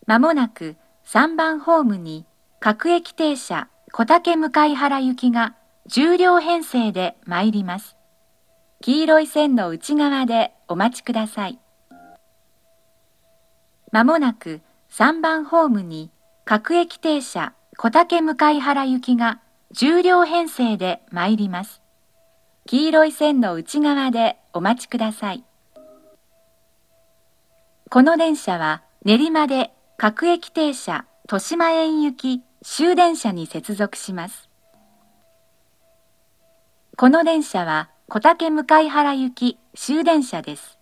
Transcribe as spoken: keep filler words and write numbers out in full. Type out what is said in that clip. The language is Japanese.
まもなくさんばんホームに各駅停車小竹向原行きがじゅう両編成で参ります。黄色い線の内側でお待ちください。まもなくさんばんホームに各駅停車小竹向原行きがじゅう両編成で参ります。黄色い線の内側でお待ちください。この電車は練馬で各駅停車豊島園行き終電車に接続します。この電車は小竹向原行き終電車です。